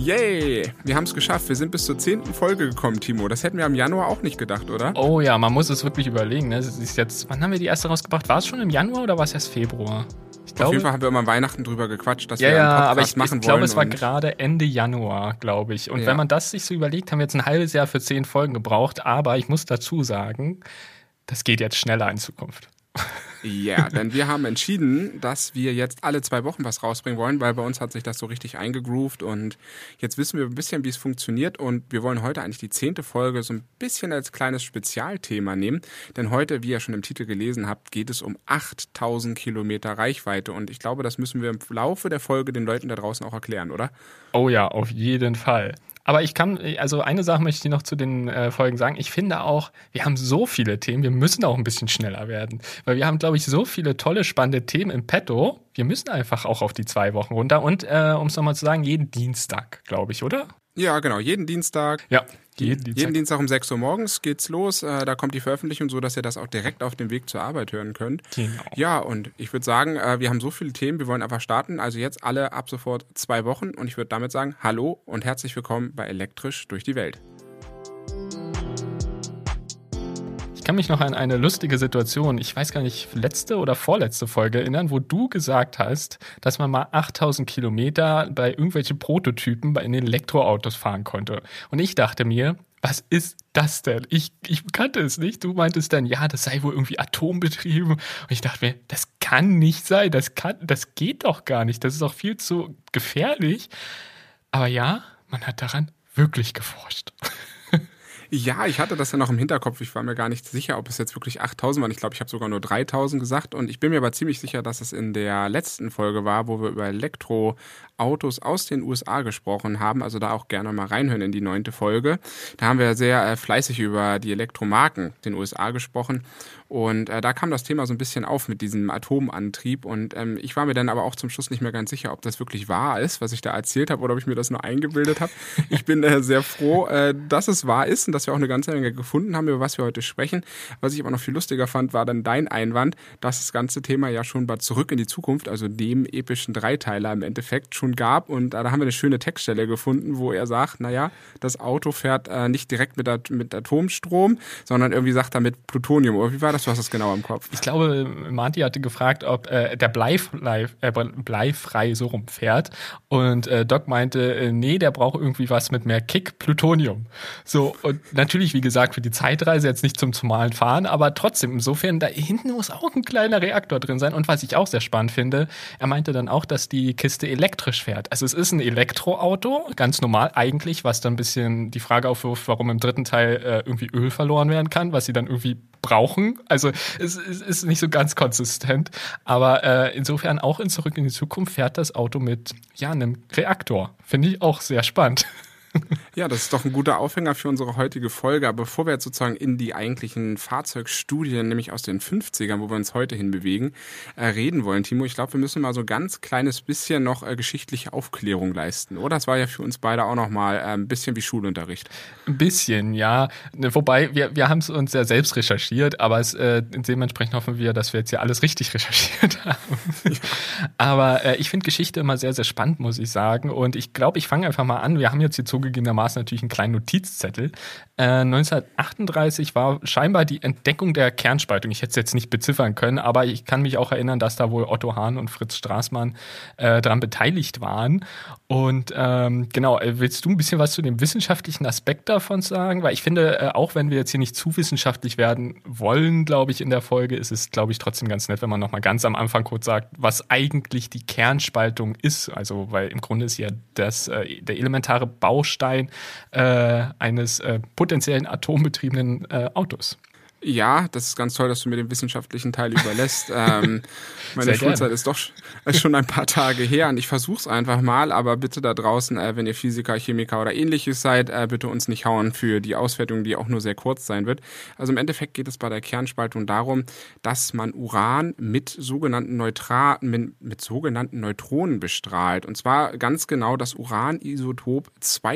Yay! Wir haben es geschafft. Wir sind bis zur 10. Folge gekommen, Timo. Das hätten wir im Januar auch nicht gedacht, oder? Oh ja, man muss es wirklich überlegen. Ne? Es ist jetzt, wann haben wir die erste rausgebracht? War es schon im Januar oder war es erst Februar? Auf jeden Fall haben wir immer Weihnachten drüber gequatscht, dass wir einen Podcast aber machen wollen. Ich glaube, es war gerade Ende Januar, glaube ich. Und wenn man das sich so überlegt, haben wir jetzt ein halbes Jahr für 10 Folgen gebraucht. Aber ich muss dazu sagen, das geht jetzt schneller in Zukunft. Ja, denn wir haben entschieden, dass wir jetzt alle 2 Wochen was rausbringen wollen, weil bei uns hat sich das so richtig eingegroovt und jetzt wissen wir ein bisschen, wie es funktioniert und wir wollen heute eigentlich die 10. Folge so ein bisschen als kleines Spezialthema nehmen, denn heute, wie ihr schon im Titel gelesen habt, geht es um 8000 Kilometer Reichweite und ich glaube, das müssen wir im Laufe der Folge den Leuten da draußen auch erklären, oder? Oh ja, auf jeden Fall. Aber eine Sache möchte ich noch zu den Folgen sagen. Ich finde auch, wir haben so viele Themen, wir müssen auch ein bisschen schneller werden. Weil wir haben, glaube ich, so viele tolle, spannende Themen im Petto. Wir müssen einfach auch auf die 2 Wochen runter. Und um es nochmal zu sagen, jeden Dienstag, glaube ich, oder? Ja, genau, jeden Dienstag. Ja. Jeden Dienstag um 6 Uhr morgens geht's los. Da kommt die Veröffentlichung, so dass ihr das auch direkt auf dem Weg zur Arbeit hören könnt. Genau. Ja, und ich würde sagen, wir haben so viele Themen, wir wollen einfach starten. Also jetzt alle ab sofort 2 Wochen. Und ich würde damit sagen, hallo und herzlich willkommen bei Elektrisch durch die Welt. Ich kann mich noch an eine lustige Situation, ich weiß gar nicht, letzte oder vorletzte Folge erinnern, wo du gesagt hast, dass man mal 8000 Kilometer bei irgendwelchen Prototypen in den Elektroautos fahren konnte. Und ich dachte mir, was ist das denn? Ich kannte es nicht. Du meintest dann, ja, das sei wohl irgendwie atombetrieben. Und ich dachte mir, das kann nicht sein. Das geht doch gar nicht. Das ist auch viel zu gefährlich. Aber ja, man hat daran wirklich geforscht. Ja, ich hatte das ja noch im Hinterkopf. Ich war mir gar nicht sicher, ob es jetzt wirklich 8000 waren. Ich glaube, ich habe sogar nur 3000 gesagt. Und ich bin mir aber ziemlich sicher, dass es in der letzten Folge war, wo wir über Elektroautos aus den USA gesprochen haben. Also da auch gerne mal reinhören in die 9. Folge. Da haben wir sehr fleißig über die Elektromarken den USA gesprochen. Und da kam das Thema so ein bisschen auf mit diesem Atomantrieb. Und ich war mir dann aber auch zum Schluss nicht mehr ganz sicher, ob das wirklich wahr ist, was ich da erzählt habe, oder ob ich mir das nur eingebildet habe. Ich bin sehr froh, dass es wahr ist und dass wir auch eine ganze Menge gefunden haben, über was wir heute sprechen. Was ich aber noch viel lustiger fand, war dann dein Einwand, dass das ganze Thema ja schon bei Zurück in die Zukunft, also dem epischen Dreiteiler im Endeffekt schon gab. Und da haben wir eine schöne Textstelle gefunden, wo er sagt, naja, das Auto fährt nicht direkt mit Atomstrom, sondern irgendwie sagt er mit Plutonium. Oder wie war das? Du hast das genau im Kopf. Ich glaube, Marty hatte gefragt, ob der bleifrei so rumfährt. Und Doc meinte, nee, der braucht irgendwie was mit mehr Kick, Plutonium. So, und natürlich, wie gesagt, für die Zeitreise jetzt nicht zum normalen Fahren, aber trotzdem, insofern, da hinten muss auch ein kleiner Reaktor drin sein. Und was ich auch sehr spannend finde, er meinte dann auch, dass die Kiste elektrisch fährt. Also es ist ein Elektroauto, ganz normal eigentlich, was dann ein bisschen die Frage aufwirft, warum im 3. Teil irgendwie Öl verloren werden kann, was sie dann irgendwie brauchen. Also es ist nicht so ganz konsistent. Aber insofern auch in Zurück in die Zukunft fährt das Auto mit einem Reaktor. Finde ich auch sehr spannend. Ja, das ist doch ein guter Aufhänger für unsere heutige Folge. Aber bevor wir jetzt sozusagen in die eigentlichen Fahrzeugstudien, nämlich aus den 50ern, wo wir uns heute hinbewegen, reden wollen, Timo, ich glaube, wir müssen mal so ein ganz kleines bisschen noch geschichtliche Aufklärung leisten, oder? Das war ja für uns beide auch noch mal ein bisschen wie Schulunterricht. Ein bisschen, ja. Wobei, wir haben es uns ja selbst recherchiert, aber dementsprechend hoffen wir, dass wir jetzt ja alles richtig recherchiert haben. Ja. Aber ich finde Geschichte immer sehr, sehr spannend, muss ich sagen. Und ich glaube, ich fange einfach mal an. Wir haben jetzt hier zugegebenermaßen natürlich einen kleinen Notizzettel. 1938 war scheinbar die Entdeckung der Kernspaltung. Ich hätte es jetzt nicht beziffern können, aber ich kann mich auch erinnern, dass da wohl Otto Hahn und Fritz Straßmann daran beteiligt waren. Und genau, willst du ein bisschen was zu dem wissenschaftlichen Aspekt davon sagen? Weil ich finde, auch wenn wir jetzt hier nicht zu wissenschaftlich werden wollen, glaube ich, in der Folge, ist es, glaube ich, trotzdem ganz nett, wenn man nochmal ganz am Anfang kurz sagt, was eigentlich die Kernspaltung ist. Also, weil im Grunde ist ja der elementare Baustein eines potenziellen atombetriebenen Autos. Ja, das ist ganz toll, dass du mir den wissenschaftlichen Teil überlässt. Meine Schulzeit ist doch schon ein paar Tage her und ich versuch's einfach mal, aber bitte da draußen, wenn ihr Physiker, Chemiker oder ähnliches seid, bitte uns nicht hauen für die Auswertung, die auch nur sehr kurz sein wird. Also im Endeffekt geht es bei der Kernspaltung darum, dass man Uran mit sogenannten Neutronen bestrahlt. Und zwar ganz genau das Uranisotop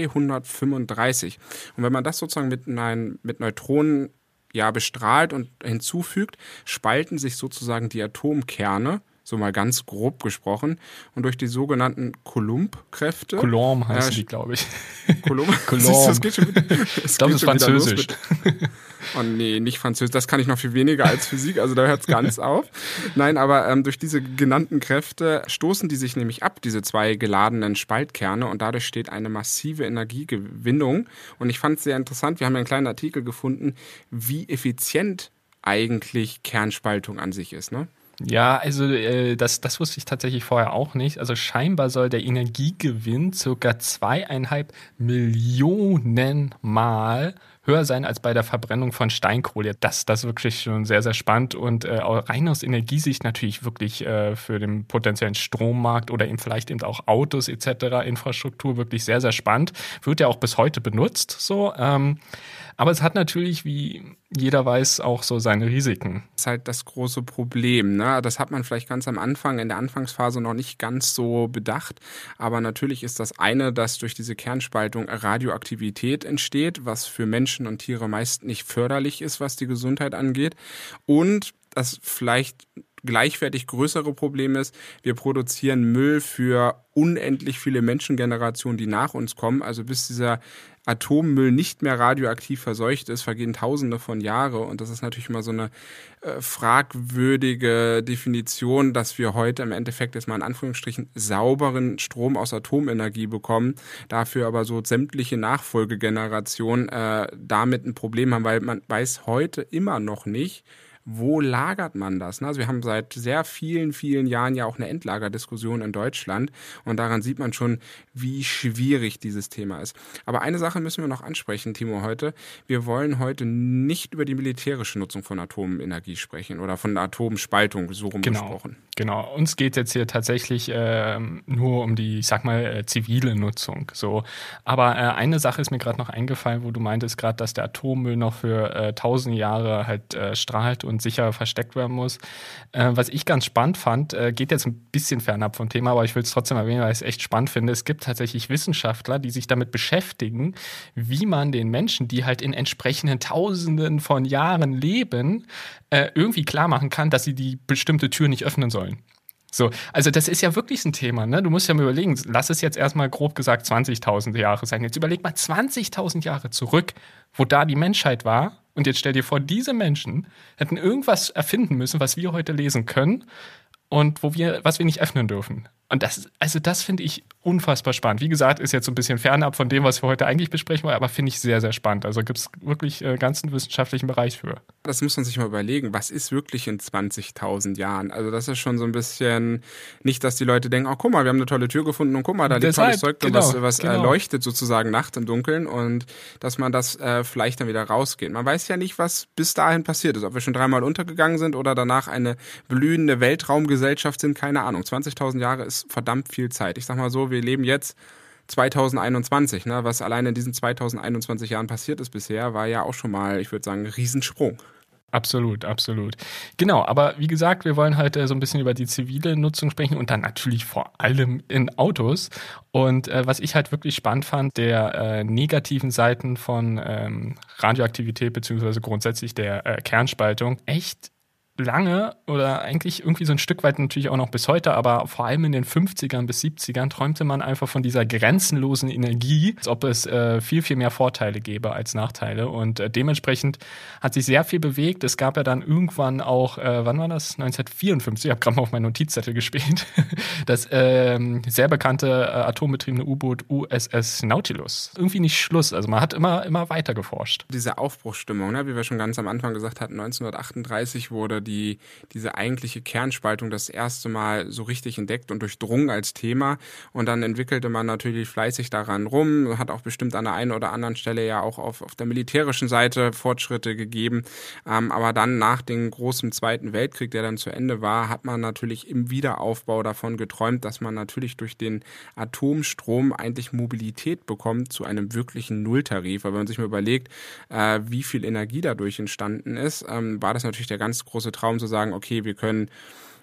235. Und wenn man das sozusagen mit Neutronen bestrahlt und hinzufügt, spalten sich sozusagen die Atomkerne so mal ganz grob gesprochen. Und durch die sogenannten Coulomb-Kräfte. Coulomb heißen die, glaube ich. Coulomb? Coulomb. Das geht schon wieder, ich glaube, das ist Französisch. Oh nee, nicht Französisch. Das kann ich noch viel weniger als Physik, also da hört es ganz auf. Nein, aber durch diese genannten Kräfte stoßen die sich nämlich ab, diese zwei geladenen Spaltkerne, und dadurch steht eine massive Energiegewinnung. Und ich fand es sehr interessant, wir haben einen kleinen Artikel gefunden, wie effizient eigentlich Kernspaltung an sich ist, ne? Ja, also das wusste ich tatsächlich vorher auch nicht. Also scheinbar soll der Energiegewinn ca. 2,5 Millionen Mal höher sein als bei der Verbrennung von Steinkohle. Das ist wirklich schon sehr, sehr spannend und rein aus Energiesicht natürlich wirklich für den potenziellen Strommarkt oder eben vielleicht eben auch Autos etc., Infrastruktur wirklich sehr, sehr spannend. Wird ja auch bis heute benutzt so. Aber es hat natürlich, wie jeder weiß, auch so seine Risiken. Das ist halt das große Problem, ne? Das hat man vielleicht ganz am Anfang, in der Anfangsphase noch nicht ganz so bedacht. Aber natürlich ist das eine, dass durch diese Kernspaltung Radioaktivität entsteht, was für Menschen und Tiere meist nicht förderlich ist, was die Gesundheit angeht. Und das vielleicht gleichwertig größere Problem ist, wir produzieren Müll für unendlich viele Menschengenerationen, die nach uns kommen. Also bis dieser Atommüll nicht mehr radioaktiv verseucht ist, vergehen Tausende von Jahren. Und das ist natürlich immer so eine fragwürdige Definition, dass wir heute im Endeffekt jetzt mal in Anführungsstrichen sauberen Strom aus Atomenergie bekommen, dafür aber so sämtliche Nachfolgegenerationen damit ein Problem haben, weil man weiß heute immer noch nicht, wo lagert man das? Also wir haben seit sehr vielen, vielen Jahren ja auch eine Endlagerdiskussion in Deutschland und daran sieht man schon, wie schwierig dieses Thema ist. Aber eine Sache müssen wir noch ansprechen, Timo, heute. Wir wollen heute nicht über die militärische Nutzung von Atomenergie sprechen oder von Atomspaltung, so rum gesprochen. Genau, uns geht jetzt hier tatsächlich nur um die, ich sag mal, zivile Nutzung. So. Aber eine Sache ist mir gerade noch eingefallen, wo du meintest gerade, dass der Atommüll noch für 1000 Jahre halt strahlt und sicher versteckt werden muss. Was ich ganz spannend fand, geht jetzt ein bisschen fernab vom Thema, aber ich will es trotzdem erwähnen, weil ich es echt spannend finde. Es gibt tatsächlich Wissenschaftler, die sich damit beschäftigen, wie man den Menschen, die halt in entsprechenden Tausenden von Jahren leben, irgendwie klar machen kann, dass sie die bestimmte Tür nicht öffnen sollen. So, also das ist ja wirklich ein Thema, ne? Du musst ja mal überlegen, lass es jetzt erstmal grob gesagt 20.000 Jahre sein. Jetzt überleg mal 20.000 Jahre zurück, wo da die Menschheit war. Und jetzt stell dir vor, diese Menschen hätten irgendwas erfinden müssen, was wir heute lesen können und was wir nicht öffnen dürfen. Und das finde ich unfassbar spannend. Wie gesagt, ist jetzt so ein bisschen fernab von dem, was wir heute eigentlich besprechen wollen, aber finde ich sehr, sehr spannend. Also gibt es wirklich ganzen wissenschaftlichen Bereich für. Das muss man sich mal überlegen. Was ist wirklich in 20.000 Jahren? Also das ist schon so ein bisschen, nicht, dass die Leute denken, oh, guck mal, wir haben eine tolle Tür gefunden und guck mal, da liegt tolles Zeug drin, was leuchtet sozusagen nachts im Dunkeln und dass man das vielleicht dann wieder rausgeht. Man weiß ja nicht, was bis dahin passiert ist. Ob wir schon 3-mal untergegangen sind oder danach eine blühende Weltraumgesellschaft sind, keine Ahnung. 20.000 Jahre ist verdammt viel Zeit. Ich sag mal so, wir leben jetzt 2021, ne? Was allein in diesen 2021 Jahren passiert ist bisher, war ja auch schon mal, ich würde sagen, ein Riesensprung. Absolut, absolut. Genau, aber wie gesagt, wir wollen heute so ein bisschen über die zivile Nutzung sprechen und dann natürlich vor allem in Autos. Und was ich halt wirklich spannend fand, der negativen Seiten von Radioaktivität beziehungsweise grundsätzlich der Kernspaltung, echt lange oder eigentlich irgendwie so ein Stück weit natürlich auch noch bis heute, aber vor allem in den 50ern bis 70ern träumte man einfach von dieser grenzenlosen Energie, als ob es viel, viel mehr Vorteile gäbe als Nachteile und dementsprechend hat sich sehr viel bewegt. Es gab ja dann irgendwann auch, wann war das? 1954, ich habe gerade mal auf meinen Notizzettel gespielt, das sehr bekannte atombetriebene U-Boot USS Nautilus. Irgendwie nicht Schluss, also man hat immer weiter geforscht. Diese Aufbruchsstimmung, ne, wie wir schon ganz am Anfang gesagt hatten, 1938 wurde diese eigentliche Kernspaltung das erste Mal so richtig entdeckt und durchdrungen als Thema. Und dann entwickelte man natürlich fleißig daran rum, hat auch bestimmt an der einen oder anderen Stelle ja auch auf der militärischen Seite Fortschritte gegeben. Aber dann nach dem großen Zweiten Weltkrieg, der dann zu Ende war, hat man natürlich im Wiederaufbau davon geträumt, dass man natürlich durch den Atomstrom eigentlich Mobilität bekommt zu einem wirklichen Nulltarif. Aber wenn man sich mal überlegt, wie viel Energie dadurch entstanden ist, war das natürlich der ganz große Traum zu sagen, okay, wir können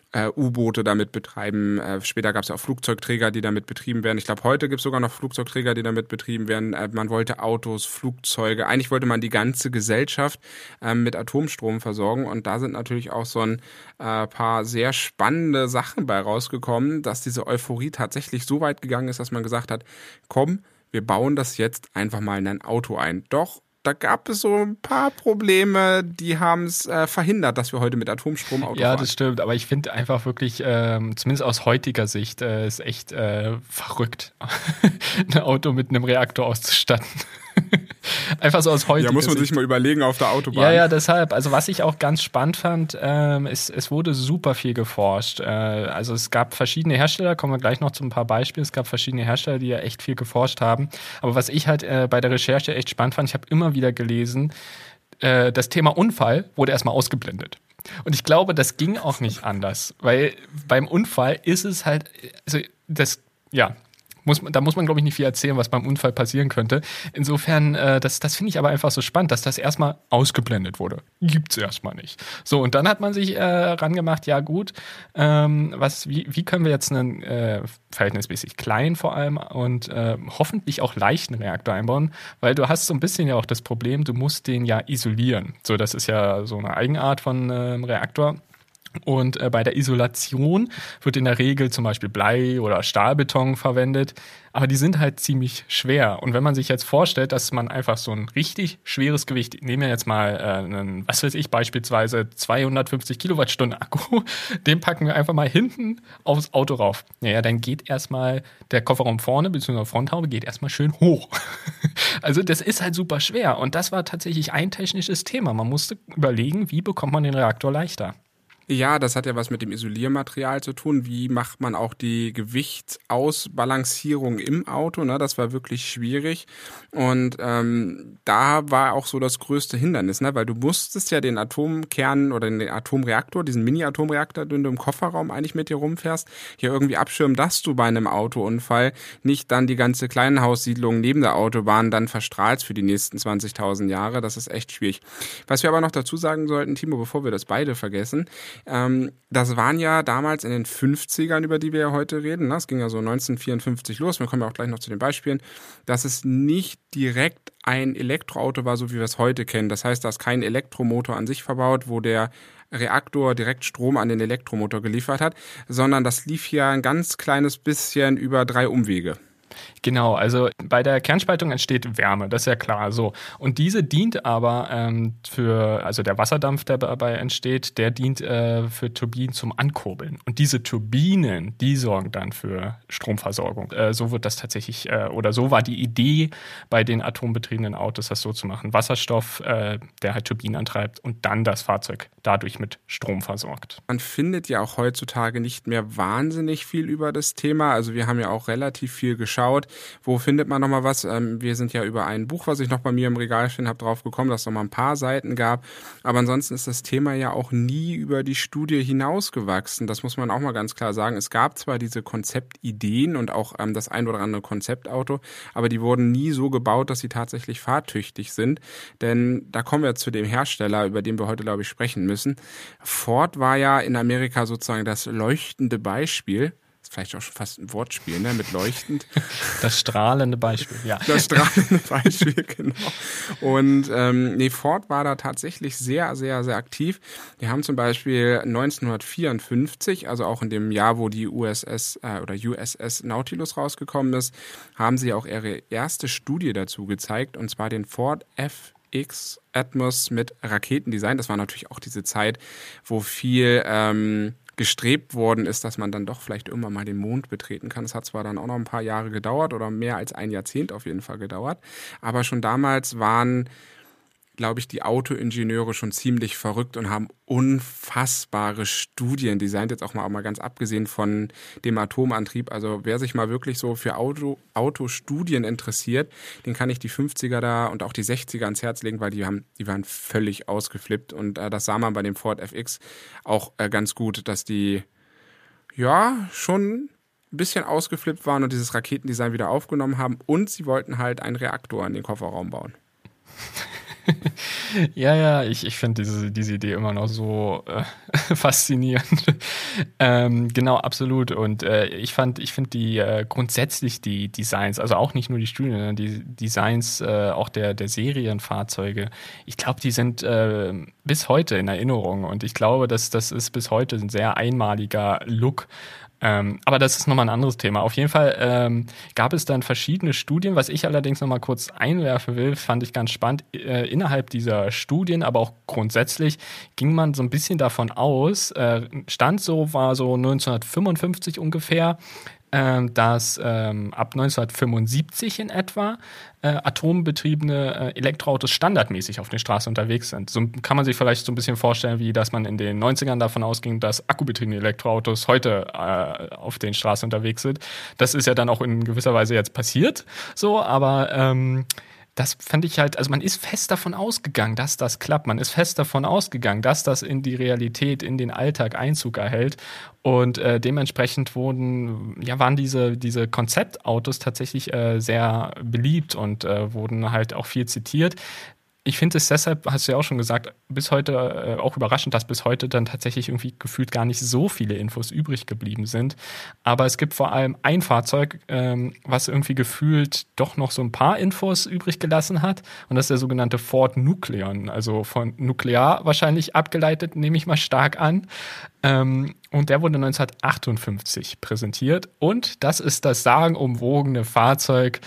U-Boote damit betreiben. Später gab es ja auch Flugzeugträger, die damit betrieben werden. Ich glaube, heute gibt es sogar noch Flugzeugträger, die damit betrieben werden. Man wollte Autos, Flugzeuge. Eigentlich wollte man die ganze Gesellschaft mit Atomstrom versorgen. Und da sind natürlich auch so ein paar sehr spannende Sachen bei rausgekommen, dass diese Euphorie tatsächlich so weit gegangen ist, dass man gesagt hat, komm, wir bauen das jetzt einfach mal in ein Auto ein. Doch da gab es so ein paar Probleme, die haben es verhindert, dass wir heute mit Atomstrom Auto fahren. Ja, das stimmt, aber ich finde einfach wirklich, zumindest aus heutiger Sicht, ist echt verrückt, ein Auto mit einem Reaktor auszustatten. Einfach so aus heutiger Sicht. Ja, muss man sich mal überlegen auf der Autobahn. Ja, deshalb. Also was ich auch ganz spannend fand, es wurde super viel geforscht. Also es gab verschiedene Hersteller, kommen wir gleich noch zu ein paar Beispielen. Es gab verschiedene Hersteller, die ja echt viel geforscht haben. Aber was ich halt bei der Recherche echt spannend fand, ich habe immer wieder gelesen, das Thema Unfall wurde erstmal ausgeblendet. Und ich glaube, das ging auch nicht anders, weil beim Unfall ist es halt, also das, ja, da muss man, glaube ich, nicht viel erzählen, was beim Unfall passieren könnte. Insofern, das finde ich aber einfach so spannend, dass das erstmal ausgeblendet wurde. Gibt's erstmal nicht. So, und dann hat man sich rangemacht, ja gut, wie können wir jetzt einen verhältnismäßig kleinen vor allem und hoffentlich auch leichten Reaktor einbauen, weil du hast so ein bisschen ja auch das Problem, du musst den ja isolieren. So, das ist ja so eine Eigenart von Reaktor. Und bei der Isolation wird in der Regel zum Beispiel Blei oder Stahlbeton verwendet, aber die sind halt ziemlich schwer. Und wenn man sich jetzt vorstellt, dass man einfach so ein richtig schweres Gewicht, nehmen wir jetzt mal einen, was weiß ich, beispielsweise 250 Kilowattstunden Akku, den packen wir einfach mal hinten aufs Auto rauf. Naja, dann geht erstmal der Kofferraum vorne, beziehungsweise Fronthaube, geht erstmal schön hoch. Also das ist halt super schwer. Und das war tatsächlich ein technisches Thema. Man musste überlegen, wie bekommt man den Reaktor leichter. Ja, das hat ja was mit dem Isoliermaterial zu tun. Wie macht man auch die Gewichtsausbalancierung im Auto? Ne? Das war wirklich schwierig. Und da war auch so das größte Hindernis, ne? Weil du musstest ja den Atomkern oder den Atomreaktor, diesen Mini-Atomreaktor, den du im Kofferraum eigentlich mit dir rumfährst, hier irgendwie abschirmen, dass du bei einem Autounfall nicht dann die ganze Kleinhaussiedlung neben der Autobahn dann verstrahlst für die nächsten 20.000 Jahre. Das ist echt schwierig. Was wir aber noch dazu sagen sollten, Timo, bevor wir das beide vergessen, das waren ja damals in den 50ern, über die wir ja heute reden. Es ging ja so 1954 los. Wir kommen ja auch gleich noch zu den Beispielen, dass es nicht direkt ein Elektroauto war, so wie wir es heute kennen. Das heißt, da ist kein Elektromotor an sich verbaut, wo der Reaktor direkt Strom an den Elektromotor geliefert hat, sondern das lief hier ein ganz kleines bisschen über 3 Umwege. Genau, also bei der Kernspaltung entsteht Wärme, das ist ja klar so. Und diese dient aber also der Wasserdampf, der dabei entsteht, der dient für Turbinen zum Ankurbeln. Und diese Turbinen, die sorgen dann für Stromversorgung. So wird das tatsächlich, oder so war die Idee bei den atombetriebenen Autos, das so zu machen. Wasserstoff, der halt Turbinen antreibt und dann das Fahrzeug dadurch mit Strom versorgt. Man findet ja auch heutzutage nicht mehr wahnsinnig viel über das Thema. Also wir haben ja auch relativ viel geschaut. Wo findet man nochmal was? Wir sind ja über ein Buch, was ich noch bei mir im Regal stehen habe, drauf gekommen, dass es nochmal ein paar Seiten gab. Aber ansonsten ist das Thema ja auch nie über die Studie hinausgewachsen. Das muss man auch mal ganz klar sagen. Es gab zwar diese Konzeptideen und auch das ein oder andere Konzeptauto, aber die wurden nie so gebaut, dass sie tatsächlich fahrtüchtig sind. Denn da kommen wir zu dem Hersteller, über den wir heute, glaube ich, sprechen müssen. Ford war ja in Amerika sozusagen das leuchtende Beispiel. Vielleicht auch schon fast ein Wortspiel, ne, mit leuchtend. Das strahlende Beispiel, ja. Das strahlende Beispiel, genau. Und Ford war da tatsächlich sehr, sehr, sehr aktiv. Die haben zum Beispiel 1954, also auch in dem Jahr, wo die USS Nautilus rausgekommen ist, haben sie auch ihre erste Studie dazu gezeigt, und zwar den Ford FX Atmos mit Raketendesign. Das war natürlich auch diese Zeit, wo viel gestrebt worden ist, dass man dann doch vielleicht irgendwann mal den Mond betreten kann. Es hat zwar dann auch noch ein paar Jahre gedauert oder mehr als ein Jahrzehnt auf jeden Fall gedauert, aber schon damals waren, glaube ich, die Autoingenieure schon ziemlich verrückt und haben unfassbare Studien designt, jetzt auch mal ganz abgesehen von dem Atomantrieb. Also wer sich mal wirklich so für Autostudien interessiert, den kann ich die 50er da und auch die 60er ans Herz legen, weil die waren völlig ausgeflippt, und das sah man bei dem Ford FX auch ganz gut, dass die ja schon ein bisschen ausgeflippt waren und dieses Raketendesign wieder aufgenommen haben, und sie wollten halt einen Reaktor in den Kofferraum bauen. Ja, ich finde diese Idee immer noch so faszinierend. Genau, absolut. Und ich finde die grundsätzlich die Designs, also auch nicht nur die Studien, sondern die Designs auch der Serienfahrzeuge, ich glaube, die sind bis heute in Erinnerung. Und ich glaube, das ist bis heute ein sehr einmaliger Look. Aber das ist nochmal ein anderes Thema. Auf jeden Fall gab es dann verschiedene Studien. Was ich allerdings nochmal kurz einwerfen will, fand ich ganz spannend. Innerhalb dieser Studien, aber auch grundsätzlich, ging man so ein bisschen davon aus, war so 1955 ungefähr, dass ab 1975 in etwa atombetriebene Elektroautos standardmäßig auf den Straßen unterwegs sind. So kann man sich vielleicht so ein bisschen vorstellen, wie dass man in den 90ern davon ausging, dass akkubetriebene Elektroautos heute auf den Straßen unterwegs sind. Das ist ja dann auch in gewisser Weise jetzt passiert, so, aber das fand ich halt, also man ist fest davon ausgegangen, dass das klappt. Man ist fest davon ausgegangen, dass das in die Realität, in den Alltag Einzug erhält. Und dementsprechend waren diese Konzeptautos tatsächlich sehr beliebt und wurden halt auch viel zitiert. Ich finde es deshalb, hast du ja auch schon gesagt, bis heute auch überraschend, dass bis heute dann tatsächlich irgendwie gefühlt gar nicht so viele Infos übrig geblieben sind. Aber es gibt vor allem ein Fahrzeug, was irgendwie gefühlt doch noch so ein paar Infos übrig gelassen hat. Und das ist der sogenannte Ford Nucleon, also von nuklear wahrscheinlich abgeleitet, nehme ich mal stark an. Und der wurde 1958 präsentiert. Und das ist das sagenumwogene Fahrzeug,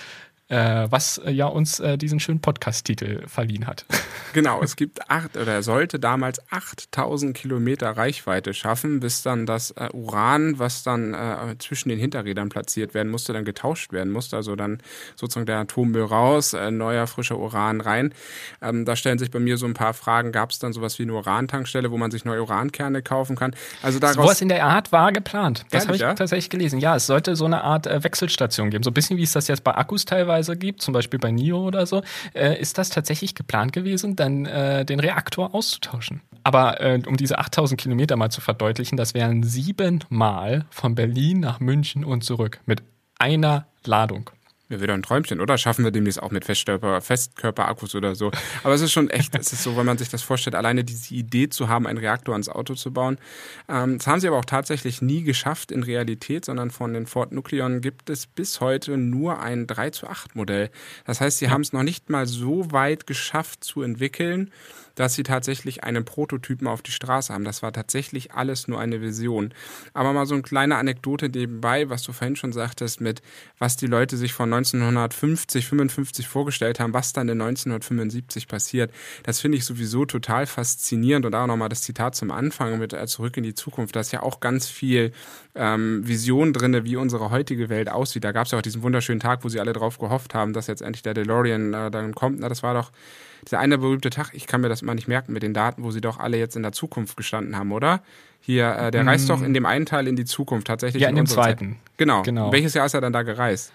was ja uns diesen schönen Podcast-Titel verliehen hat. Genau, es gibt er sollte damals 8000 Kilometer Reichweite schaffen, bis dann das Uran, was dann zwischen den Hinterrädern platziert werden musste, dann getauscht werden musste. Also dann sozusagen der Atommüll raus, neuer, frischer Uran rein. Da stellen sich bei mir so ein paar Fragen. Gab es dann sowas wie eine Urantankstelle, wo man sich neue Urankerne kaufen kann? Also sowas in der Art war geplant. Das habe ich ja? tatsächlich gelesen. Ja, es sollte so eine Art Wechselstation geben. So ein bisschen wie es das jetzt bei Akkus teilweise gibt, zum Beispiel bei NIO oder so, ist das tatsächlich geplant gewesen, dann den Reaktor auszutauschen. Aber um diese 8000 Kilometer mal zu verdeutlichen, das wären 7-mal von Berlin nach München und zurück mit einer Ladung. Ja, wieder ein Träumchen, oder? Schaffen wir demnächst auch mit Festkörperakkus oder so. Aber es ist schon echt, es ist so, wenn man sich das vorstellt, alleine diese Idee zu haben, einen Reaktor ans Auto zu bauen. Das haben sie aber auch tatsächlich nie geschafft in Realität, sondern von den Ford Nucleon gibt es bis heute nur ein 3:8 Modell. Das heißt, sie haben es noch nicht mal so weit geschafft zu entwickeln, dass sie tatsächlich einen Prototypen auf die Straße haben. Das war tatsächlich alles nur eine Vision. Aber mal so eine kleine Anekdote nebenbei, was du vorhin schon sagtest, mit was die Leute sich von 1950, 55 vorgestellt haben, was dann in 1975 passiert. Das finde ich sowieso total faszinierend. Und auch nochmal das Zitat zum Anfang mit Zurück in die Zukunft. Da ist ja auch ganz viel Vision drin, wie unsere heutige Welt aussieht. Da gab es ja auch diesen wunderschönen Tag, wo sie alle drauf gehofft haben, dass jetzt endlich der DeLorean dann kommt. Na, das war doch dieser eine berühmte Tag, ich kann mir das mal nicht merken mit den Daten, wo sie doch alle jetzt in der Zukunft gestanden haben, oder? Hier, der reist doch in dem einen Teil in die Zukunft, tatsächlich. Ja, in dem zweiten. Genau. Welches Jahr ist er dann da gereist?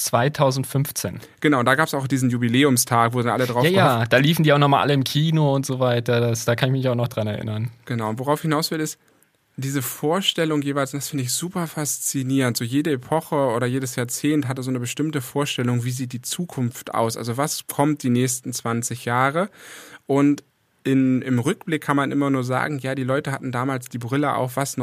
2015. Genau, und da gab es auch diesen Jubiläumstag, wo dann alle drauf Ja, da liefen die auch nochmal alle im Kino und so weiter. Da kann ich mich auch noch dran erinnern. Genau, und worauf ich hinaus will ist, diese Vorstellung jeweils, das finde ich super faszinierend. So jede Epoche oder jedes Jahrzehnt hatte so eine bestimmte Vorstellung, wie sieht die Zukunft aus? Also was kommt die nächsten 20 Jahre? Und im Rückblick kann man immer nur sagen, ja, die Leute hatten damals die Brille auf, was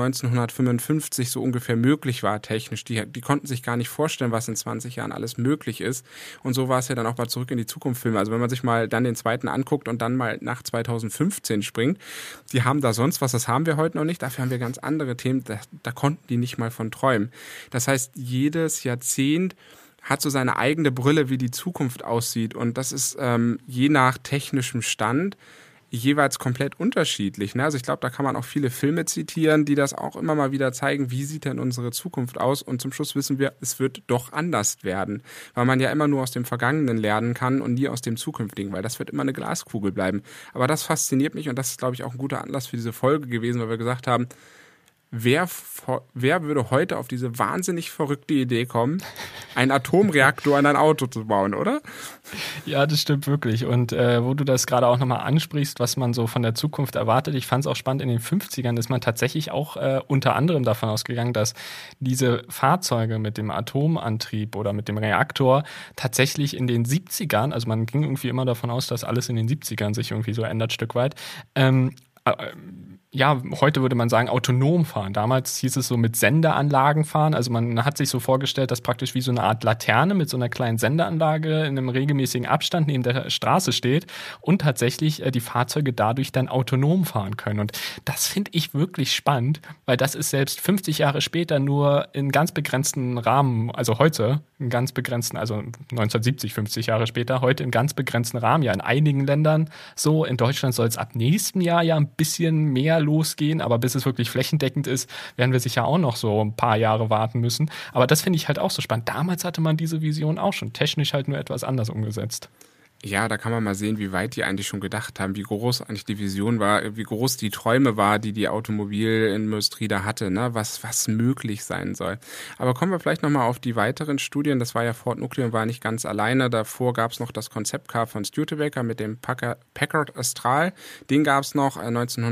1955 so ungefähr möglich war technisch. Die konnten sich gar nicht vorstellen, was in 20 Jahren alles möglich ist. Und so war es ja dann auch bei Zurück in die Zukunft Filme. Also wenn man sich mal dann den zweiten anguckt und dann mal nach 2015 springt, die haben da sonst was, das haben wir heute noch nicht. Dafür haben wir ganz andere Themen, da konnten die nicht mal von träumen. Das heißt, jedes Jahrzehnt hat so seine eigene Brille, wie die Zukunft aussieht. Und das ist je nach technischem Stand jeweils komplett unterschiedlich. Ne? Also ich glaube, da kann man auch viele Filme zitieren, die das auch immer mal wieder zeigen, wie sieht denn unsere Zukunft aus? Und zum Schluss wissen wir, es wird doch anders werden, weil man ja immer nur aus dem Vergangenen lernen kann und nie aus dem Zukünftigen, weil das wird immer eine Glaskugel bleiben. Aber das fasziniert mich und das ist, glaube ich, auch ein guter Anlass für diese Folge gewesen, weil wir gesagt haben, wer würde heute auf diese wahnsinnig verrückte Idee kommen, einen Atomreaktor in ein Auto zu bauen, oder? Ja, das stimmt wirklich. Und wo du das gerade auch nochmal ansprichst, was man so von der Zukunft erwartet, ich fand es auch spannend, in den 50ern ist man tatsächlich auch unter anderem davon ausgegangen, dass diese Fahrzeuge mit dem Atomantrieb oder mit dem Reaktor tatsächlich in den 70ern, also man ging irgendwie immer davon aus, dass alles in den 70ern sich irgendwie so ändert, Stück weit, ja, heute würde man sagen, autonom fahren. Damals hieß es so mit Sendeanlagen fahren. Also man hat sich so vorgestellt, dass praktisch wie so eine Art Laterne mit so einer kleinen Sendeanlage in einem regelmäßigen Abstand neben der Straße steht und tatsächlich die Fahrzeuge dadurch dann autonom fahren können. Und das finde ich wirklich spannend, weil das ist selbst 50 Jahre später nur in ganz begrenzten Rahmen, also heute in ganz begrenzten, also 1970, 50 Jahre später, heute in ganz begrenzten Rahmen, ja in einigen Ländern so. In Deutschland soll es ab nächstem Jahr ja ein bisschen mehr losgehen, aber bis es wirklich flächendeckend ist, werden wir sicher auch noch so ein paar Jahre warten müssen. Aber das finde ich halt auch so spannend. Damals hatte man diese Vision auch schon, technisch halt nur etwas anders umgesetzt. Ja, da kann man mal sehen, wie weit die eigentlich schon gedacht haben, wie groß eigentlich die Vision war, wie groß die Träume war, die Automobilindustrie da hatte, ne? Was möglich sein soll. Aber kommen wir vielleicht nochmal auf die weiteren Studien. Das war ja Ford Nucleon war nicht ganz alleine. Davor gab es noch das Konzeptcar von Studebaker mit dem Packard Astral. Den gab es noch.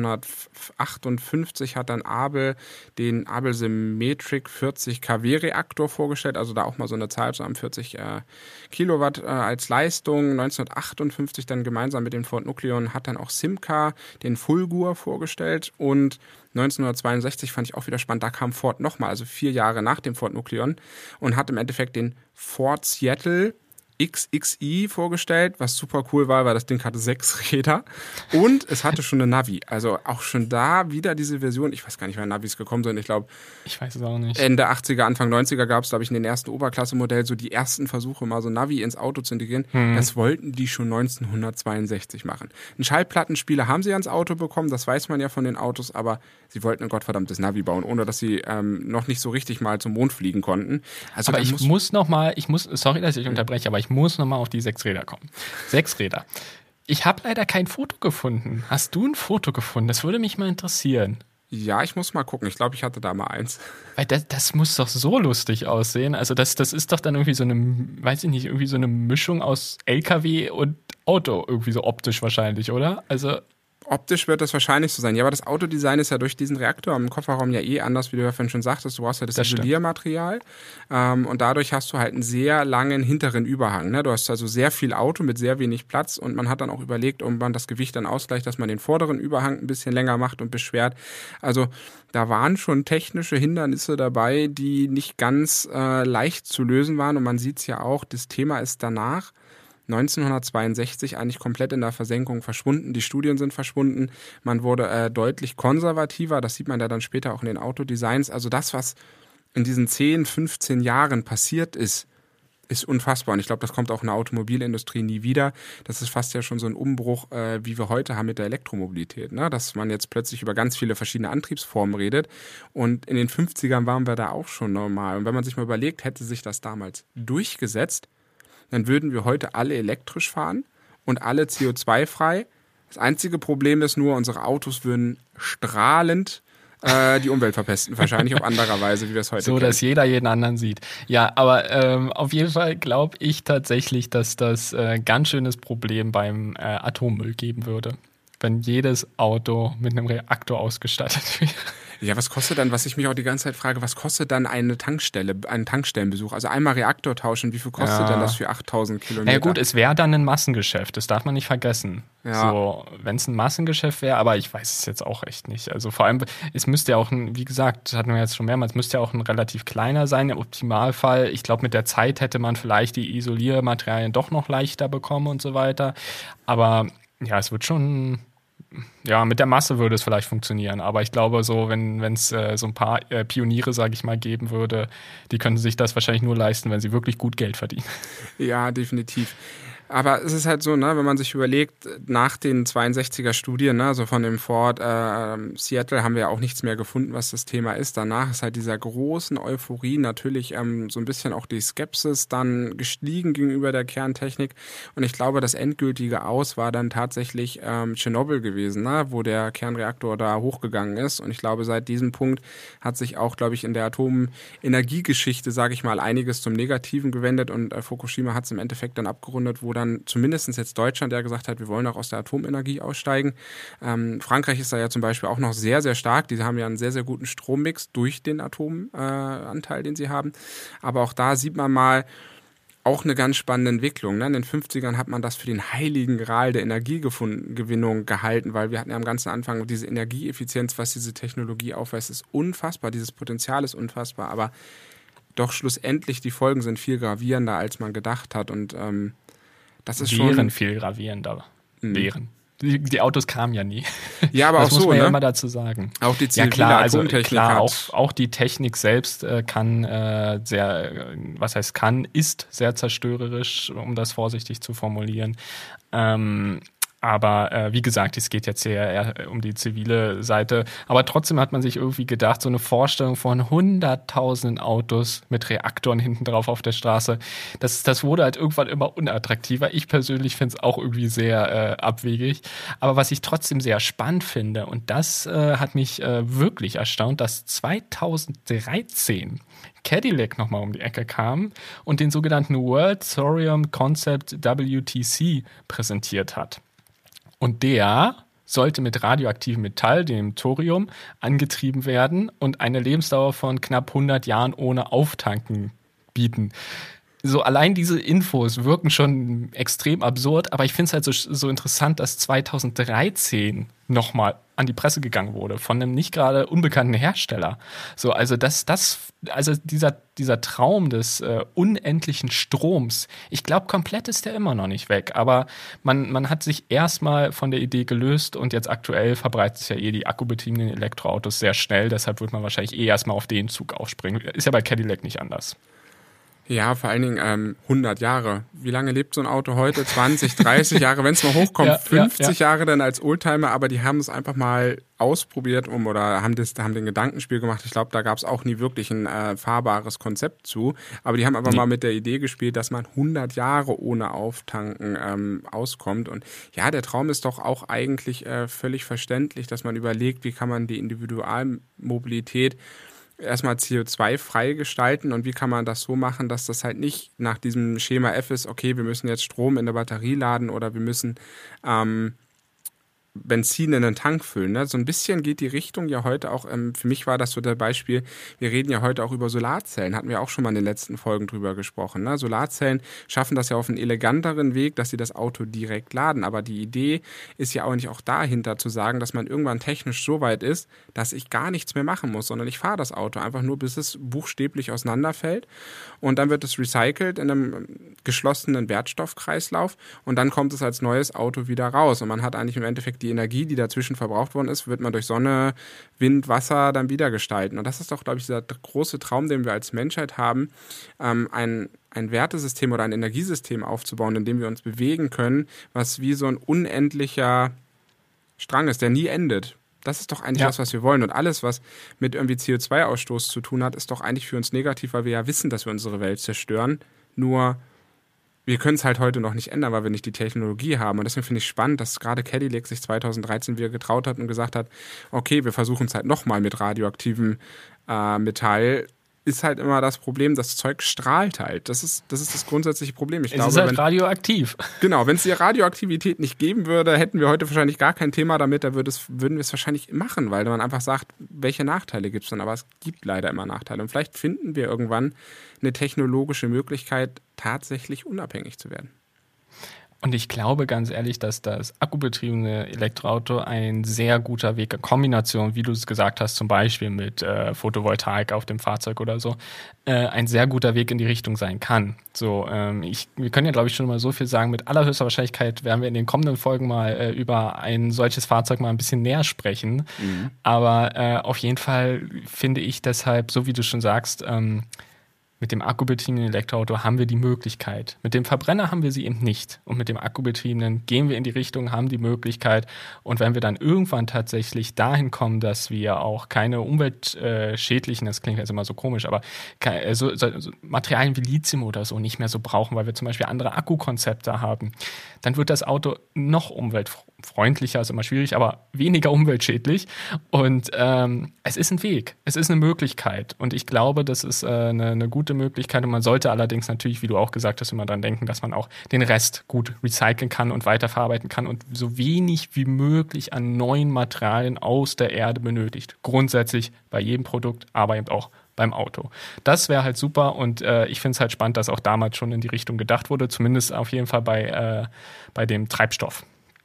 1958 hat dann Abel den Abel Symmetric 40 kW Reaktor vorgestellt. Also da auch mal so eine Zahl zu haben, 40 Kilowatt als Leistung. 1958 dann gemeinsam mit dem Ford Nucleon hat dann auch Simca den Fulgur vorgestellt und 1962 fand ich auch wieder spannend, da kam Ford nochmal, also 4 Jahre nach dem Ford Nucleon und hat im Endeffekt den Ford Seattle XXI vorgestellt, was super cool war, weil das Ding hatte 6 Räder und es hatte schon eine Navi. Also auch schon da wieder diese Version, ich weiß gar nicht, wann Navis gekommen sind, ich glaube, ich weiß es auch nicht. Ende 80er, Anfang 90er gab es, glaube ich, in den ersten Oberklasse-Modell so die ersten Versuche, mal so Navi ins Auto zu integrieren. Das wollten die schon 1962 machen. Einen Schallplattenspieler haben sie ans Auto bekommen, das weiß man ja von den Autos, aber sie wollten ein gottverdammtes Navi bauen, ohne dass sie noch nicht so richtig mal zum Mond fliegen konnten. Also aber sorry, dass ich unterbreche, aber ich muss nochmal auf die 6 Räder kommen. 6 Räder. Ich habe leider kein Foto gefunden. Hast du ein Foto gefunden? Das würde mich mal interessieren. Ja, ich muss mal gucken. Ich glaube, ich hatte da mal eins. Weil das muss doch so lustig aussehen. Also das ist doch dann irgendwie so eine, weiß ich nicht, irgendwie so eine Mischung aus LKW und Auto. Irgendwie so optisch wahrscheinlich, oder? Also optisch wird das wahrscheinlich so sein. Ja, aber das Autodesign ist ja durch diesen Reaktor im Kofferraum ja eh anders, wie du ja vorhin schon sagtest. Du brauchst ja das Isoliermaterial und dadurch hast du halt einen sehr langen hinteren Überhang. Ne? Du hast also sehr viel Auto mit sehr wenig Platz und man hat dann auch überlegt, ob man das Gewicht dann ausgleicht, dass man den vorderen Überhang ein bisschen länger macht und beschwert. Also da waren schon technische Hindernisse dabei, die nicht ganz leicht zu lösen waren und man sieht es ja auch, das Thema ist danach 1962 eigentlich komplett in der Versenkung verschwunden. Die Studien sind verschwunden. Man wurde deutlich konservativer. Das sieht man ja dann später auch in den Autodesigns. Also das, was in diesen 10, 15 Jahren passiert ist unfassbar. Und ich glaube, das kommt auch in der Automobilindustrie nie wieder. Das ist fast ja schon so ein Umbruch, wie wir heute haben mit der Elektromobilität. Ne? Dass man jetzt plötzlich über ganz viele verschiedene Antriebsformen redet. Und in den 50ern waren wir da auch schon normal. Und wenn man sich mal überlegt, hätte sich das damals durchgesetzt, dann würden wir heute alle elektrisch fahren und alle CO2-frei. Das einzige Problem ist nur, unsere Autos würden strahlend die Umwelt verpesten. Wahrscheinlich auf anderer Weise, wie wir es heute kennen. So, dass jeder jeden anderen sieht. Ja, aber auf jeden Fall glaube ich tatsächlich, dass das ganz schönes Problem beim Atommüll geben würde, wenn jedes Auto mit einem Reaktor ausgestattet wäre. Ja, was kostet dann, was ich mich auch die ganze Zeit frage, was kostet dann einen Tankstellenbesuch? Also einmal Reaktor tauschen, wie viel kostet denn das für 8000 Kilometer? Ja gut, es wäre dann ein Massengeschäft, das darf man nicht vergessen. Ja. So, wenn es ein Massengeschäft wäre, aber ich weiß es jetzt auch echt nicht. Also vor allem, es müsste ja auch, wie gesagt, das hatten wir jetzt schon mehrmals, müsste ja auch ein relativ kleiner sein, im Optimalfall. Ich glaube, mit der Zeit hätte man vielleicht die Isoliermaterialien doch noch leichter bekommen und so weiter. Aber ja, es wird schon... Ja, mit der Masse würde es vielleicht funktionieren, aber ich glaube so, wenn es so ein paar Pioniere, sage ich mal, geben würde, die könnten sich das wahrscheinlich nur leisten, wenn sie wirklich gut Geld verdienen. Ja, definitiv. Aber es ist halt so, ne, wenn man sich überlegt, nach den 62er Studien, ne, also von dem Ford Seattle haben wir ja auch nichts mehr gefunden, was das Thema ist. Danach ist halt dieser großen Euphorie natürlich so ein bisschen auch die Skepsis dann gestiegen gegenüber der Kerntechnik. Und ich glaube, das endgültige Aus war dann tatsächlich Tschernobyl gewesen, ne, wo der Kernreaktor da hochgegangen ist. Und ich glaube, seit diesem Punkt hat sich auch, glaube ich, in der Atomenergiegeschichte, sage ich mal, einiges zum Negativen gewendet. Und Fukushima hat es im Endeffekt dann abgerundet, wo dann zumindest jetzt Deutschland ja gesagt hat, wir wollen auch aus der Atomenergie aussteigen. Frankreich ist da ja zum Beispiel auch noch sehr, sehr stark. Die haben ja einen sehr, sehr guten Strommix durch den Atomanteil, den sie haben. Aber auch da sieht man mal auch eine ganz spannende Entwicklung. Ne? In den 50ern hat man das für den heiligen Gral der Energiegewinnung gehalten, weil wir hatten ja am ganzen Anfang diese Energieeffizienz, was diese Technologie aufweist, ist unfassbar. Dieses Potenzial ist unfassbar. Aber doch schlussendlich die Folgen sind viel gravierender, als man gedacht hat. Und das ist schon viel gravierender. Die Autos kamen ja nie. Ja, aber das auch muss so, man ne? ja immer dazu sagen. Auch die zivile Atomtechnik auch die Technik selbst ist sehr zerstörerisch, um das vorsichtig zu formulieren. Aber wie gesagt, es geht jetzt hier eher um die zivile Seite. Aber trotzdem hat man sich irgendwie gedacht, so eine Vorstellung von hunderttausenden Autos mit Reaktoren hinten drauf auf der Straße, das wurde halt irgendwann immer unattraktiver. Ich persönlich finde es auch irgendwie sehr abwegig. Aber was ich trotzdem sehr spannend finde, und das hat mich wirklich erstaunt, dass 2013 Cadillac nochmal um die Ecke kam und den sogenannten World Thorium Concept WTC präsentiert hat. Und der sollte mit radioaktivem Metall, dem Thorium, angetrieben werden und eine Lebensdauer von knapp 100 Jahren ohne Auftanken bieten. So allein diese Infos wirken schon extrem absurd, aber ich finde es halt so interessant, dass 2013 nochmal an die Presse gegangen wurde von einem nicht gerade unbekannten Hersteller. So, also dieser Traum des unendlichen Stroms, ich glaube, komplett ist der immer noch nicht weg, aber man hat sich erstmal von der Idee gelöst und jetzt aktuell verbreitet sich ja die akkubetriebenen Elektroautos sehr schnell, deshalb wird man wahrscheinlich erstmal auf den Zug aufspringen. Ist ja bei Cadillac nicht anders. Ja, vor allen Dingen 100 Jahre. Wie lange lebt so ein Auto heute? 20, 30 Jahre, wenn es mal hochkommt. 50 Jahre dann als Oldtimer, aber die haben es einfach mal ausprobiert haben den Gedankenspiel gemacht. Ich glaube, da gab es auch nie wirklich ein fahrbares Konzept zu. Aber die haben aber mal mit der Idee gespielt, dass man 100 Jahre ohne Auftanken auskommt. Und ja, der Traum ist doch auch eigentlich völlig verständlich, dass man überlegt, wie kann man die Individualmobilität erstmal CO2-frei gestalten und wie kann man das so machen, dass das halt nicht nach diesem Schema F ist, okay, wir müssen jetzt Strom in der Batterie laden oder wir müssen Benzin in den Tank füllen. Ne? So ein bisschen geht die Richtung ja heute auch, für mich war das so der Beispiel, wir reden ja heute auch über Solarzellen, hatten wir auch schon mal in den letzten Folgen drüber gesprochen. Ne? Solarzellen schaffen das ja auf einen eleganteren Weg, dass sie das Auto direkt laden, aber die Idee ist ja auch nicht auch dahinter zu sagen, dass man irgendwann technisch so weit ist, dass ich gar nichts mehr machen muss, sondern ich fahre das Auto einfach nur, bis es buchstäblich auseinanderfällt und dann wird es recycelt in einem geschlossenen Wertstoffkreislauf und dann kommt es als neues Auto wieder raus und man hat eigentlich im Endeffekt die Energie, die dazwischen verbraucht worden ist, wird man durch Sonne, Wind, Wasser dann wieder gestalten. Und das ist doch, glaube ich, dieser große Traum, den wir als Menschheit haben, ein Wertesystem oder ein Energiesystem aufzubauen, in dem wir uns bewegen können, was wie so ein unendlicher Strang ist, der nie endet. Das ist doch eigentlich das, was wir wollen. Und alles, was mit irgendwie CO2-Ausstoß zu tun hat, ist doch eigentlich für uns negativ, weil wir ja wissen, dass wir unsere Welt zerstören. Nur wir können es halt heute noch nicht ändern, weil wir nicht die Technologie haben. Und deswegen finde ich spannend, dass gerade Cadillac sich 2013 wieder getraut hat und gesagt hat, okay, wir versuchen es halt nochmal mit radioaktivem Metall. Ist halt immer das Problem, das Zeug strahlt halt. Das ist das grundsätzliche Problem. Es ist halt radioaktiv. Genau, wenn es die Radioaktivität nicht geben würde, hätten wir heute wahrscheinlich gar kein Thema damit, würden wir es wahrscheinlich machen, weil man einfach sagt, welche Nachteile gibt es dann? Aber es gibt leider immer Nachteile. Und vielleicht finden wir irgendwann eine technologische Möglichkeit, tatsächlich unabhängig zu werden. Und ich glaube ganz ehrlich, dass das akkubetriebene Elektroauto ein sehr guter Weg, eine Kombination, wie du es gesagt hast, zum Beispiel mit Photovoltaik auf dem Fahrzeug oder so, ein sehr guter Weg in die Richtung sein kann. So, wir können ja, glaube ich, schon mal so viel sagen. Mit allerhöchster Wahrscheinlichkeit werden wir in den kommenden Folgen mal über ein solches Fahrzeug mal ein bisschen näher sprechen. Aber auf jeden Fall finde ich deshalb, so wie du schon sagst, Mit dem akkubetriebenen Elektroauto haben wir die Möglichkeit. Mit dem Verbrenner haben wir sie eben nicht. Und mit dem akkubetriebenen gehen wir in die Richtung, haben die Möglichkeit. Und wenn wir dann irgendwann tatsächlich dahin kommen, dass wir auch keine umweltschädlichen, das klingt jetzt immer so komisch, aber so Materialien wie Lithium oder so nicht mehr so brauchen, weil wir zum Beispiel andere Akkukonzepte haben, dann wird das Auto noch umweltfreundlicher, ist immer schwierig, aber weniger umweltschädlich. Und es ist ein Weg, es ist eine Möglichkeit. Und ich glaube, das ist eine gute Möglichkeit. Und man sollte allerdings natürlich, wie du auch gesagt hast, immer daran denken, dass man auch den Rest gut recyceln kann und weiterverarbeiten kann und so wenig wie möglich an neuen Materialien aus der Erde benötigt. Grundsätzlich bei jedem Produkt, aber eben auch beim Auto. Das wäre halt super und ich finde es halt spannend, dass auch damals schon in die Richtung gedacht wurde, zumindest auf jeden Fall bei dem Treibstoff.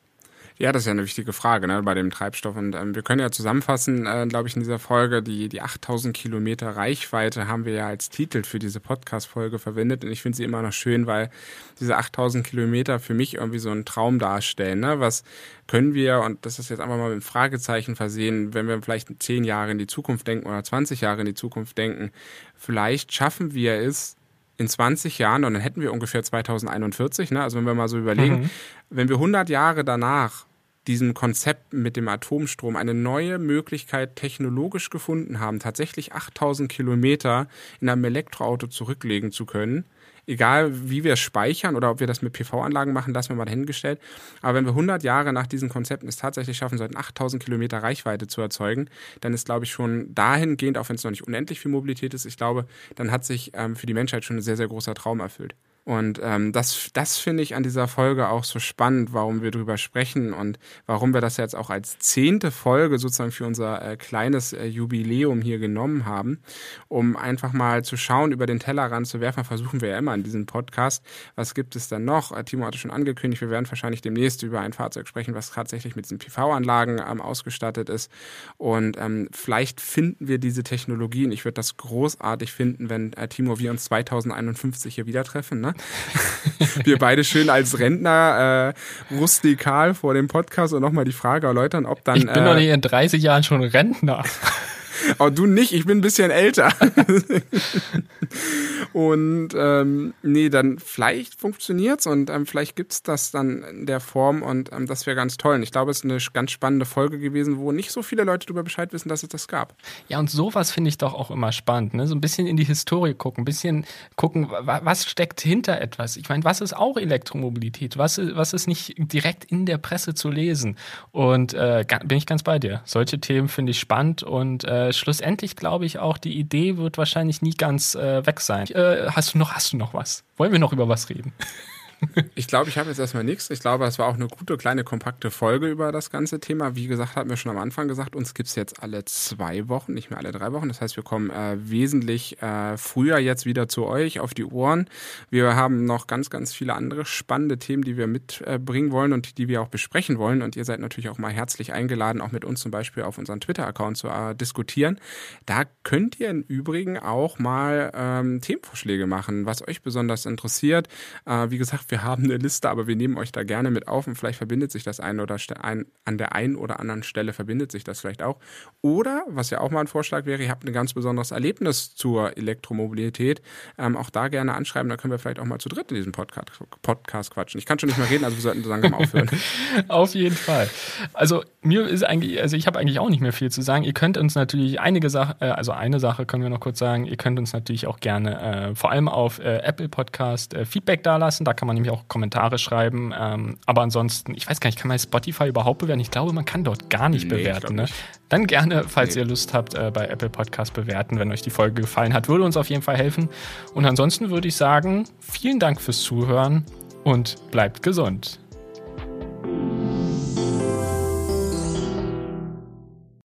Ja, das ist ja eine wichtige Frage, ne, bei dem Treibstoff. Und wir können ja zusammenfassen, glaube ich, in dieser Folge, die 8000 Kilometer Reichweite haben wir ja als Titel für diese Podcast-Folge verwendet. Und ich finde sie immer noch schön, weil diese 8000 Kilometer für mich irgendwie so einen Traum darstellen. Ne? Was können wir, und das ist jetzt einfach mal mit einem Fragezeichen versehen, wenn wir vielleicht 10 Jahre in die Zukunft denken oder 20 Jahre in die Zukunft denken, vielleicht schaffen wir es, in 20 Jahren, und dann hätten wir ungefähr 2041, ne? Also wenn wir mal so überlegen, wenn wir 100 Jahre danach diesem Konzept mit dem Atomstrom eine neue Möglichkeit technologisch gefunden haben, tatsächlich 8000 Kilometer in einem Elektroauto zurücklegen zu können, egal wie wir es speichern oder ob wir das mit PV-Anlagen machen, lassen wir mal dahingestellt. Aber wenn wir 100 Jahre nach diesen Konzepten es tatsächlich schaffen sollten, 8000 Kilometer Reichweite zu erzeugen, dann ist, glaube ich, schon dahingehend, auch wenn es noch nicht unendlich viel Mobilität ist, ich glaube, dann hat sich für die Menschheit schon ein sehr, sehr großer Traum erfüllt. Und das finde ich an dieser Folge auch so spannend, warum wir drüber sprechen und warum wir das jetzt auch als 10. Folge sozusagen für unser kleines Jubiläum hier genommen haben, um einfach mal zu schauen, über den Tellerrand zu werfen. Versuchen wir ja immer in diesem Podcast. Was gibt es denn noch? Timo hatte schon angekündigt, wir werden wahrscheinlich demnächst über ein Fahrzeug sprechen, was tatsächlich mit diesen PV-Anlagen ausgestattet ist. Und vielleicht finden wir diese Technologien. Ich würde das großartig finden, wenn Timo, wir uns 2051 hier wieder treffen, ne? Wir beide schön als Rentner rustikal vor dem Podcast und nochmal die Frage erläutern, ob dann... Ich bin doch nicht in 30 Jahren schon Rentner. Oh, du nicht, ich bin ein bisschen älter. Und nee, dann vielleicht funktioniert's und vielleicht gibt's das dann in der Form und das wäre ganz toll. Und ich glaube, es ist eine ganz spannende Folge gewesen, wo nicht so viele Leute darüber Bescheid wissen, dass es das gab. Ja, und sowas finde ich doch auch immer spannend, ne? So ein bisschen in die Historie gucken, ein bisschen gucken, was steckt hinter etwas. Ich meine, was ist auch Elektromobilität? Was ist nicht direkt in der Presse zu lesen? Und bin ich ganz bei dir. Solche Themen finde ich spannend und schlussendlich glaube ich auch, die Idee wird wahrscheinlich nie ganz weg sein. Hast du noch was? Wollen wir noch über was reden? Ich glaube, ich habe jetzt erstmal nichts. Ich glaube, es war auch eine gute, kleine, kompakte Folge über das ganze Thema. Wie gesagt, hatten wir schon am Anfang gesagt, uns gibt es jetzt alle 2 Wochen, nicht mehr alle 3 Wochen. Das heißt, wir kommen wesentlich früher jetzt wieder zu euch auf die Ohren. Wir haben noch ganz, ganz viele andere spannende Themen, die wir mitbringen wollen und die wir auch besprechen wollen. Und ihr seid natürlich auch mal herzlich eingeladen, auch mit uns zum Beispiel auf unseren Twitter-Account zu diskutieren. Da könnt ihr im Übrigen auch mal Themenvorschläge machen, was euch besonders interessiert. Wie gesagt, wir haben eine Liste, aber wir nehmen euch da gerne mit auf und vielleicht verbindet sich das an der einen oder anderen Stelle verbindet sich das vielleicht auch. Oder, was ja auch mal ein Vorschlag wäre, ihr habt ein ganz besonderes Erlebnis zur Elektromobilität, auch da gerne anschreiben, da können wir vielleicht auch mal zu dritt in diesem Podcast quatschen. Ich kann schon nicht mehr reden, also wir sollten langsam aufhören. Auf jeden Fall. Also ich habe eigentlich auch nicht mehr viel zu sagen. Ihr könnt uns natürlich eine Sache können wir noch kurz sagen, ihr könnt uns natürlich auch gerne vor allem auf Apple Podcast Feedback dalassen, da kann man nämlich auch Kommentare schreiben, aber ansonsten, ich weiß gar nicht, kann man Spotify überhaupt bewerten? Ich glaube, man kann dort gar nicht bewerten. Ne? Dann gerne, falls ihr Lust habt, bei Apple Podcast bewerten, wenn euch die Folge gefallen hat, würde uns auf jeden Fall helfen. Und ansonsten würde ich sagen, vielen Dank fürs Zuhören und bleibt gesund.